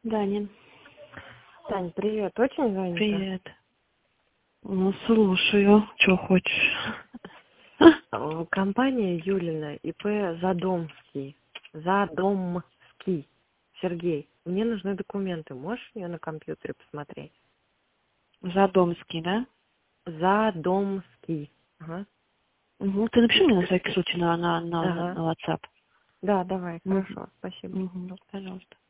Данин. Тань, привет. Очень занята? Привет. Ну, слушаю. Что хочешь? Компания Юлина, ИП Задомский. Задомский. Сергей, мне нужны документы. Можешь ее на компьютере посмотреть? Задомский, да? Задомский. Ага. Угу. Ты напиши мне на всякий случай на Ага. WhatsApp. Да, давай, хорошо. Спасибо. Угу. Пожалуйста.